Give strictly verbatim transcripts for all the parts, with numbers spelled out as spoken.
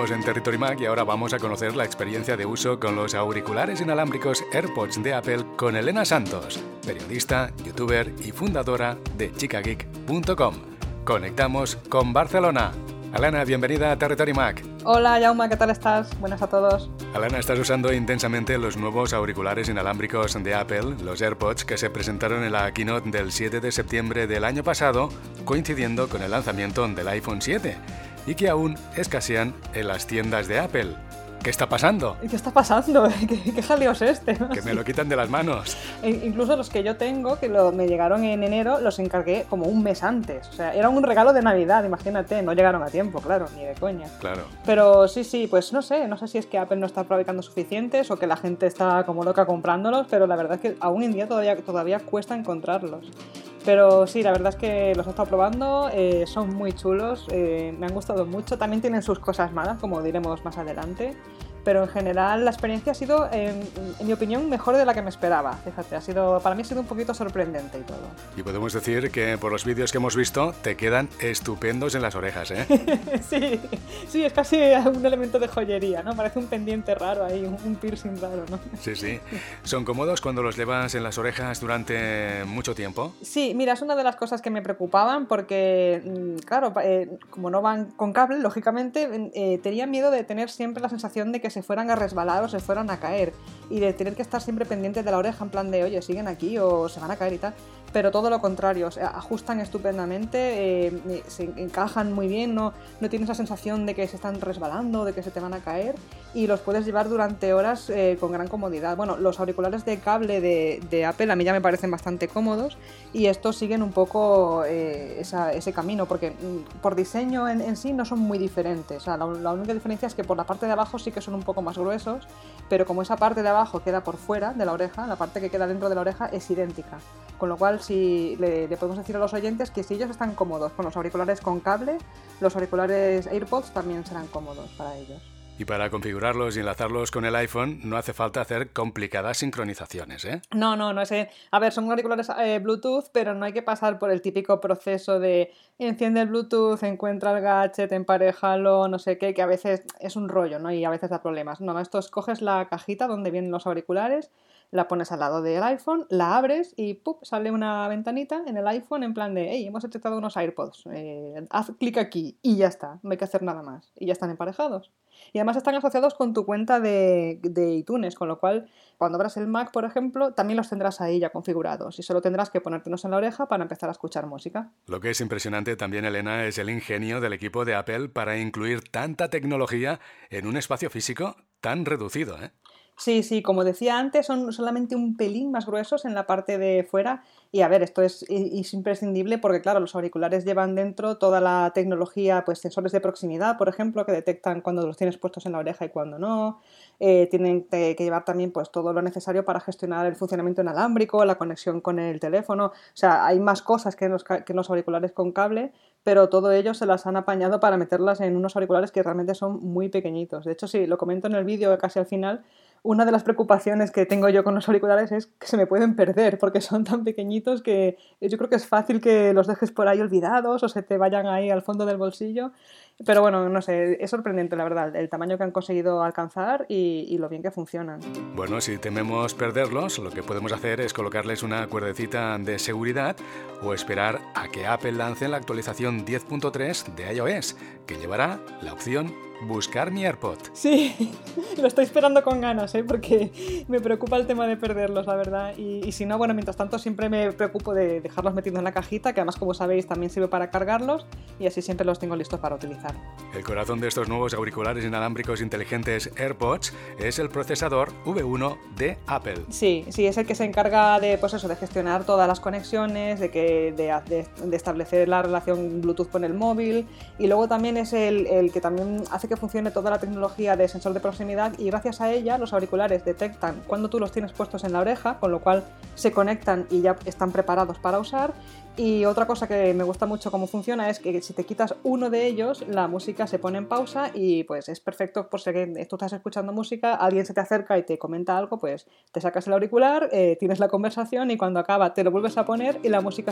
Seguimos en Territory Mac y ahora vamos a conocer la experiencia de uso con los auriculares inalámbricos AirPods de Apple con Elena Santos, periodista, youtuber y fundadora de chica geek punto com. Conectamos con Barcelona. Elena, bienvenida a Territory Mac. Hola, Jaume, ¿qué tal estás? Buenas a todos. Elena, estás usando intensamente los nuevos auriculares inalámbricos de Apple, los AirPods, que se presentaron en la keynote del siete de septiembre del año pasado, coincidiendo con el lanzamiento del iPhone siete, y que aún escasean en las tiendas de Apple. ¿Qué está pasando? ¿Qué está pasando? ¿Qué, qué jaleo es este? ¿no? Que me lo quitan de las manos. E incluso los que yo tengo, que lo, me llegaron en enero, los encargué como un mes antes. O sea, era un regalo de Navidad, imagínate. No llegaron a tiempo, claro, ni de coña. Claro. Pero sí, sí, pues no sé. No sé si es que Apple no está fabricando suficientes o que la gente está como loca comprándolos, pero la verdad es que aún en día todavía, todavía cuesta encontrarlos. Pero sí, la verdad es que los he estado probando, eh, son muy chulos, eh, me han gustado mucho. También tienen sus cosas malas, como diremos más adelante. Pero en general la experiencia ha sido, en, en mi opinión, mejor de la que me esperaba. Fíjate, ha sido, para mí ha sido un poquito sorprendente y todo. Y podemos decir que por los vídeos que hemos visto te quedan estupendos en las orejas, ¿eh? sí, sí, es casi un elemento de joyería, ¿no? Parece un pendiente raro ahí, un piercing raro, ¿no? Sí, sí. ¿Son cómodos cuando los llevas en las orejas durante mucho tiempo? Sí, mira, es una de las cosas que me preocupaban porque, claro, eh, como no van con cable, lógicamente, eh, tenía miedo de tener siempre la sensación de que se fueran a resbalar o se fueran a caer y de tener que estar siempre pendientes de la oreja en plan de, oye, siguen aquí o se van a caer y tal. Pero todo lo contrario, o sea, ajustan estupendamente, eh, se encajan muy bien, no, no tienes la sensación de que se están resbalando, de que se te van a caer, y los puedes llevar durante horas eh, con gran comodidad. Bueno, los auriculares de cable de, de Apple a mí ya me parecen bastante cómodos y estos siguen un poco eh, esa, ese camino, porque mm, por diseño en, en sí no son muy diferentes. O sea, la, la única diferencia es que por la parte de abajo sí que son un poco más gruesos, pero como esa parte de abajo queda por fuera de la oreja, la parte que queda dentro de la oreja es idéntica. Con lo cual, si le, le podemos decir a los oyentes que si ellos están cómodos con los auriculares con cable, los auriculares AirPods también serán cómodos para ellos. Y para configurarlos y enlazarlos con el iPhone no hace falta hacer complicadas sincronizaciones, ¿eh? No, no, no es... A ver, son auriculares eh, Bluetooth, pero no hay que pasar por el típico proceso de enciende el Bluetooth, encuentra el gadget, emparejalo, no sé qué, que a veces es un rollo, ¿no? Y a veces da problemas. No, no, esto es, coges la cajita donde vienen los auriculares, la pones al lado del iPhone, la abres y ¡pup! Sale una ventanita en el iPhone en plan de hey, hemos detectado unos AirPods, eh, haz clic aquí y ya está, no hay que hacer nada más. Y ya están emparejados. Y además están asociados con tu cuenta de, de iTunes, con lo cual cuando abras el Mac, por ejemplo, también los tendrás ahí ya configurados y solo tendrás que ponértelos en la oreja para empezar a escuchar música. Lo que es impresionante también, Elena, es el ingenio del equipo de Apple para incluir tanta tecnología en un espacio físico tan reducido, ¿eh? Sí, sí, como decía antes, son solamente un pelín más gruesos en la parte de fuera y a ver, esto es, es imprescindible porque claro, los auriculares llevan dentro toda la tecnología, pues sensores de proximidad, por ejemplo, que detectan cuando los tienes puestos en la oreja y cuando no, eh, tienen que llevar también pues todo lo necesario para gestionar el funcionamiento inalámbrico, la conexión con el teléfono, o sea, hay más cosas que en los, que en los auriculares con cable, pero todo ello se las han apañado para meterlas en unos auriculares que realmente son muy pequeñitos. De hecho, sí, lo comento en el vídeo casi al final. Una de las preocupaciones que tengo yo con los auriculares es que se me pueden perder porque son tan pequeñitos que yo creo que es fácil que los dejes por ahí olvidados o se te vayan ahí al fondo del bolsillo. Pero bueno, no sé, es sorprendente la verdad el tamaño que han conseguido alcanzar y, y lo bien que funcionan. Bueno, si tememos perderlos, lo que podemos hacer es colocarles una cuerdecita de seguridad o esperar a que Apple lance la actualización diez punto tres de iOS, que llevará la opción Buscar mi AirPod. Sí, lo estoy esperando con ganas, ¿eh? Porque me preocupa el tema de perderlos, la verdad. Y, y si no, bueno, mientras tanto siempre me preocupo de dejarlos metidos en la cajita, que además, como sabéis, también sirve para cargarlos y así siempre los tengo listos para utilizar. El corazón de estos nuevos auriculares inalámbricos inteligentes AirPods es el procesador V uno de Apple. Sí, sí, es el que se encarga de, pues eso, de gestionar todas las conexiones, de, que, de, de, de establecer la relación Bluetooth con el móvil y luego también es el, el que también hace que funcione toda la tecnología de sensor de proximidad y gracias a ella los auriculares detectan cuando tú los tienes puestos en la oreja, con lo cual se conectan y ya están preparados para usar. Y otra cosa que me gusta mucho cómo funciona es que si te quitas uno de ellos, la música se pone en pausa y pues es perfecto por si tú estás escuchando música, alguien se te acerca y te comenta algo, pues te sacas el auricular, eh, tienes la conversación y cuando acaba te lo vuelves a poner y la música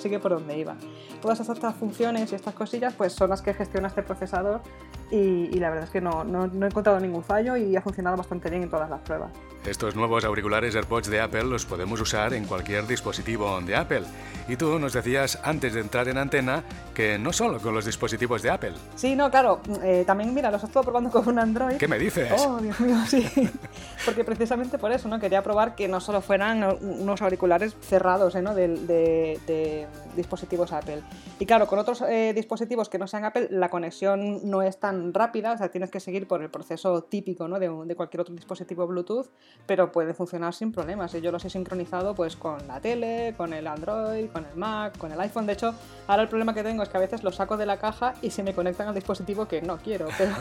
sigue por donde iba. Todas estas funciones y estas cosillas pues son las que gestiona este procesador y, y la verdad es que no, no, no he encontrado ningún fallo y ha funcionado bastante bien en todas las pruebas. Estos nuevos auriculares AirPods de Apple los podemos usar en cualquier dispositivo de Apple. Y tú nos decías antes de entrar en antena que no solo con los dispositivos de Apple. Sí, no, claro. Eh, también, mira, los he estado probando con un Android. ¿Qué me dices? Oh, Dios mío, sí. Porque precisamente por eso, ¿no? Quería probar que no solo fueran unos auriculares cerrados, ¿eh? ¿no? de, de, de dispositivos Apple. Y claro, con otros eh, dispositivos que no sean Apple, la conexión no es tan rápida, o sea, tienes que seguir por el proceso típico, ¿no? de, de cualquier otro dispositivo Bluetooth, pero puede funcionar sin problemas. Yo los he sincronizado pues con la tele, con el Android, con el Mac, con el iPhone. De hecho, ahora el problema que tengo es que a veces los saco de la caja y se me conectan al dispositivo que no quiero, pero,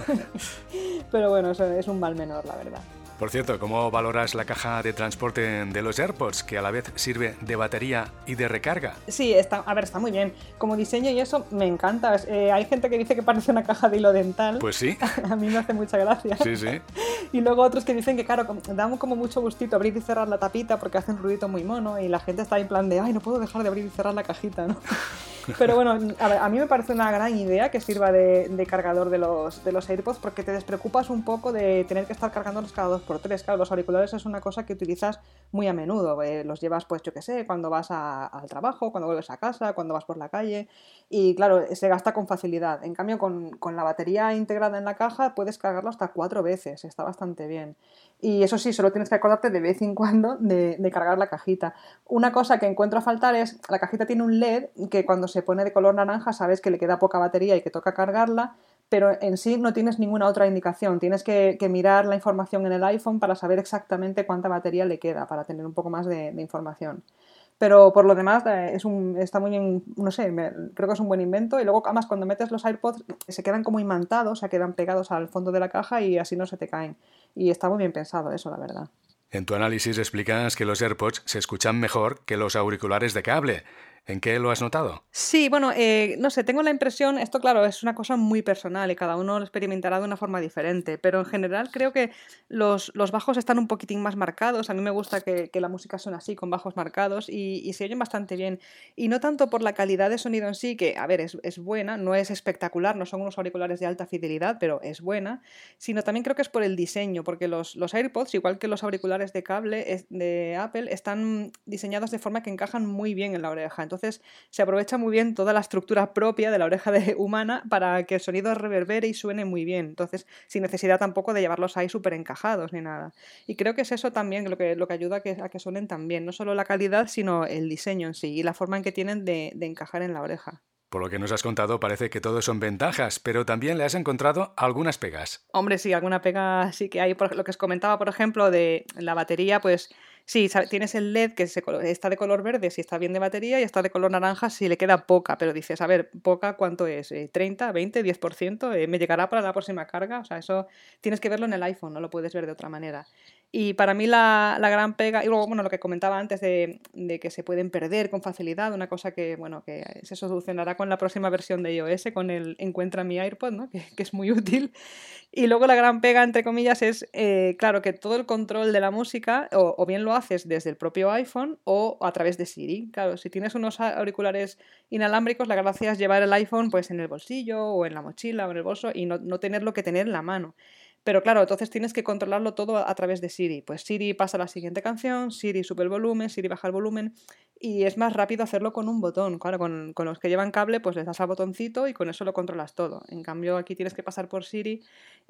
pero bueno, eso es un mal menor, la verdad. Por cierto, ¿cómo valoras la caja de transporte de los AirPods, que a la vez sirve de batería y de recarga? Sí, está, a ver, está muy bien. Como diseño y eso, me encanta. Eh, hay gente que dice que parece una caja de hilo dental. Pues sí. A mí me hace mucha gracia. Sí, sí. Y luego otros que dicen que, claro, da como mucho gustito abrir y cerrar la tapita porque hace un ruidito muy mono y la gente está en plan de, ay, no puedo dejar de abrir y cerrar la cajita, ¿no? Pero bueno, a, ver, a mí me parece una gran idea que sirva de, de cargador de los, de los AirPods porque te despreocupas un poco de tener que estar cargándolos cada dos por tres. Claro, los auriculares es una cosa que utilizas muy a menudo. Eh, los llevas, pues yo qué sé, cuando vas a, al trabajo, cuando vuelves a casa, cuando vas por la calle. Y claro, se gasta con facilidad. En cambio, con, con la batería integrada en la caja puedes cargarlo hasta cuatro veces. Está bastante bien. Y eso sí, solo tienes que acordarte de vez en cuando de, de cargar la cajita. Una cosa que encuentro a faltar es, la cajita tiene un L E D que cuando se pone de color naranja sabes que le queda poca batería y que toca cargarla, pero en sí no tienes ninguna otra indicación. Tienes que, que mirar la información en el iPhone para saber exactamente cuánta batería le queda, para tener un poco más de, de información. Pero por lo demás es un, está muy bien, no sé, me, creo que es un buen invento. Y luego además cuando metes los AirPods se quedan como imantados, o sea, quedan pegados al fondo de la caja y así no se te caen. Y está muy bien pensado eso, la verdad. En tu análisis explicas que los AirPods se escuchan mejor que los auriculares de cable. ¿En qué lo has notado? Sí, bueno, eh, no sé, tengo la impresión, esto claro, es una cosa muy personal y cada uno lo experimentará de una forma diferente, pero en general creo que los, los bajos están un poquitín más marcados. A mí me gusta que, que la música suene así, con bajos marcados y, y se oyen bastante bien. Y no tanto por la calidad de sonido en sí, que a ver, es, es buena, no es espectacular, no son unos auriculares de alta fidelidad, pero es buena, sino también creo que es por el diseño, porque los, los AirPods, igual que los auriculares de cable es, de Apple, están diseñados de forma que encajan muy bien en la oreja. Entonces se aprovecha muy bien toda la estructura propia de la oreja de humana para que el sonido reverbere y suene muy bien. Entonces, sin necesidad tampoco de llevarlos ahí súper encajados ni nada. Y creo que es eso también lo que, lo que ayuda a que, a que suenen tan bien. No solo la calidad, sino el diseño en sí y la forma en que tienen de, de encajar en la oreja. Por lo que nos has contado, parece que todo son ventajas, pero también le has encontrado algunas pegas. Hombre, sí, alguna pega sí que hay. Por lo que os comentaba, por ejemplo, de la batería, pues sí, tienes el L E D que se, está de color verde si está bien de batería y está de color naranja si le queda poca, pero dices, a ver, poca, ¿cuánto es? ¿treinta, veinte, diez por ciento? ¿Me llegará para la próxima carga? O sea, eso tienes que verlo en el iPhone, no lo puedes ver de otra manera. Y para mí la, la gran pega, y luego, bueno, lo que comentaba antes de, de que se pueden perder con facilidad, una cosa que, bueno, que se solucionará con la próxima versión de iOS, con el Encuentra mi AirPod, ¿no? que, que es muy útil. Y luego la gran pega, entre comillas, es, eh, claro, que todo el control de la música, o, o bien lo haces desde el propio iPhone o a través de Siri. Claro, si tienes unos auriculares inalámbricos, la gracia es llevar el iPhone pues en el bolsillo o en la mochila o en el bolso y no, no tenerlo que tener en la mano. Pero claro, entonces tienes que controlarlo todo a través de Siri. Pues Siri pasa a la siguiente canción, Siri sube el volumen, Siri baja el volumen y es más rápido hacerlo con un botón. Claro, con, con los que llevan cable pues les das al botoncito y con eso lo controlas todo. En cambio aquí tienes que pasar por Siri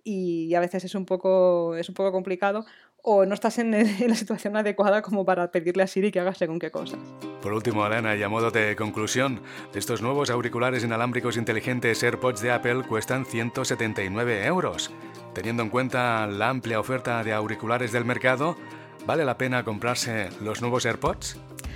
y a veces es un poco, es un poco complicado o no estás en, en la situación adecuada como para pedirle a Siri que haga según qué cosas. Por último, Elena, y a modo de conclusión, estos nuevos auriculares inalámbricos inteligentes AirPods de Apple cuestan ciento setenta y nueve euros. Teniendo en cuenta la amplia oferta de auriculares del mercado, ¿vale la pena comprarse los nuevos AirPods?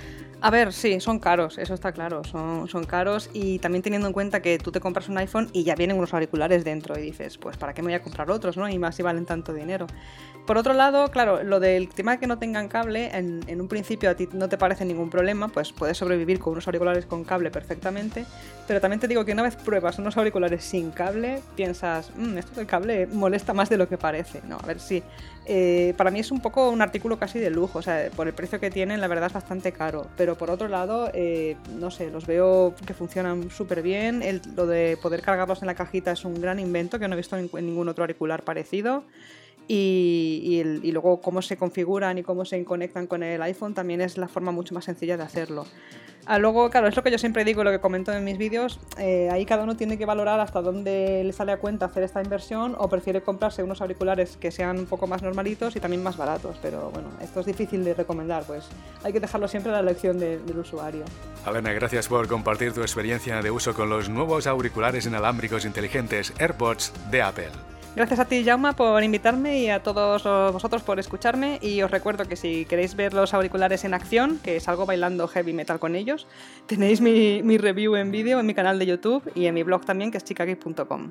A ver, sí, son caros, eso está claro, son, son caros y también teniendo en cuenta que tú te compras un iPhone y ya vienen unos auriculares dentro y dices, pues ¿para qué me voy a comprar otros, no? Y más si valen tanto dinero. Por otro lado, claro, lo del tema de que no tengan cable, en, en un principio a ti no te parece ningún problema, pues puedes sobrevivir con unos auriculares con cable perfectamente, pero también te digo que una vez pruebas unos auriculares sin cable, piensas, mmm, esto del cable molesta más de lo que parece. No, a ver, sí, Eh, para mí es un poco un artículo casi de lujo, o sea, por el precio que tienen la verdad es bastante caro, pero por otro lado, eh, no sé, los veo que funcionan súper bien, el, lo de poder cargarlos en la cajita es un gran invento que no he visto en, en ningún otro auricular parecido. Y, y, el, y luego cómo se configuran y cómo se conectan con el iPhone también es la forma mucho más sencilla de hacerlo. Ah, luego, claro, es lo que yo siempre digo, lo que comento en mis vídeos, eh, ahí cada uno tiene que valorar hasta dónde le sale a cuenta hacer esta inversión o prefiere comprarse unos auriculares que sean un poco más normalitos y también más baratos, pero bueno, esto es difícil de recomendar, pues hay que dejarlo siempre a la elección de, del usuario. Alena, gracias por compartir tu experiencia de uso con los nuevos auriculares inalámbricos inteligentes AirPods de Apple. Gracias a ti, Jaume, por invitarme y a todos vosotros por escucharme, y os recuerdo que si queréis ver los auriculares en acción, que salgo bailando heavy metal con ellos, tenéis mi, mi review en vídeo en mi canal de YouTube y en mi blog también, que es chicageek punto com.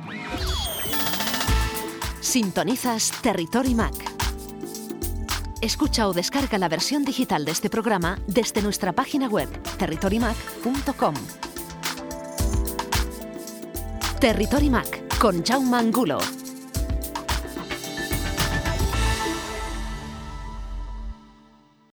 Sintonizas Territory Mac. Escucha o descarga la versión digital de este programa desde nuestra página web territory mac punto com. Territory Mac con Jaume Angulo.